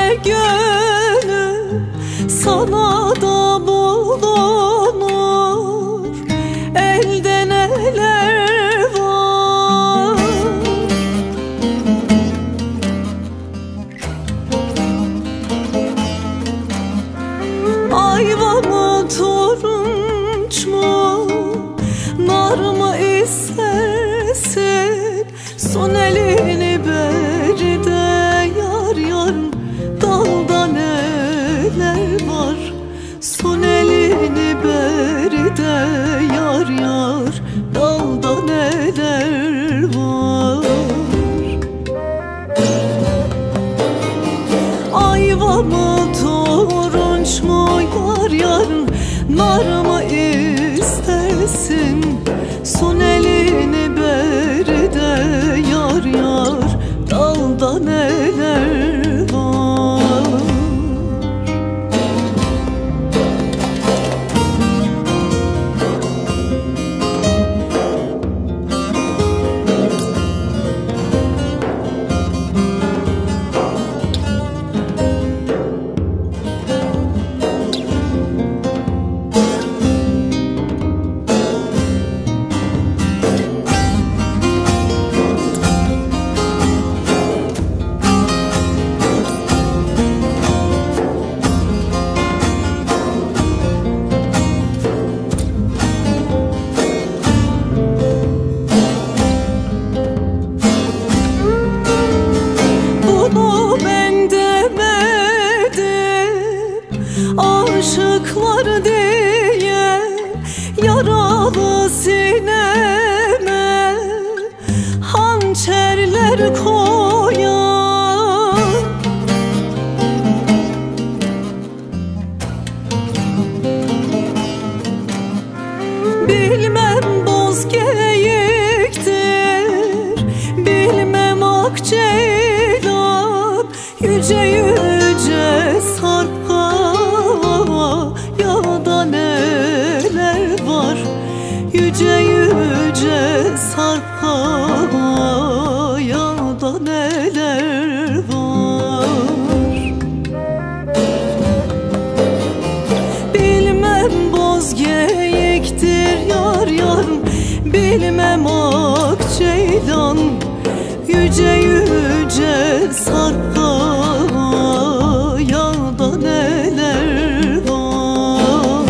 gönül sana da bulunur. Elde neler var. Ayva mı turunç mu, nar mı istersin? Son elini beri de yar yar, dalda neler var. Son elini beri de yar yar, dalda neler var. Ayva mı turunç mu yar yar, nar mı istersin? Son elini beri de yar yar, dalda neler var. Aşıklar diye yaralı sineme hançerler koyan, bilmem bozgeyiktir, bilmem akceylan, yüce yüce sarpa ya da neler var. Yüce yüce sarpa ya da neler var. Bilmem bozgeyiktir yar yar, bilmem akceylan, yüce yüce sarpa ya da neler var.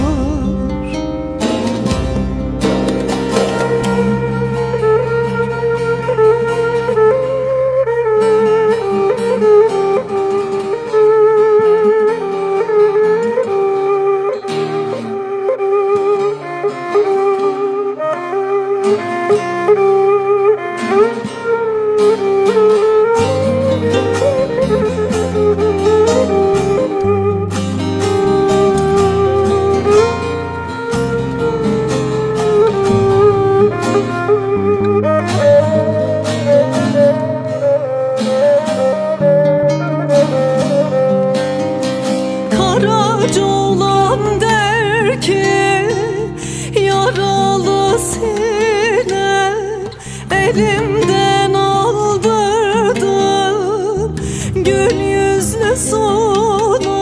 Karaca olan der ki yaralı sinem, elimden aldırdım gül yüzlü sunum.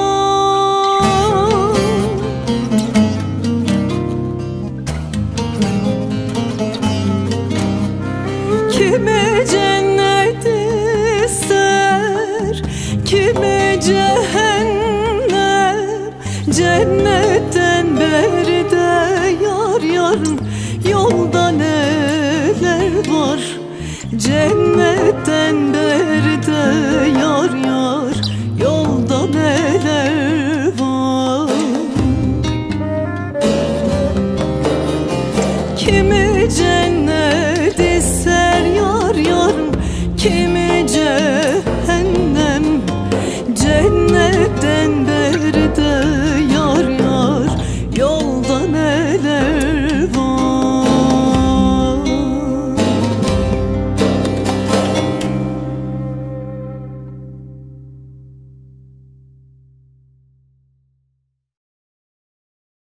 Kimi cennet ister, kimi cehennem. Cennetten beri de yar yar, yolda neler var. Cennetten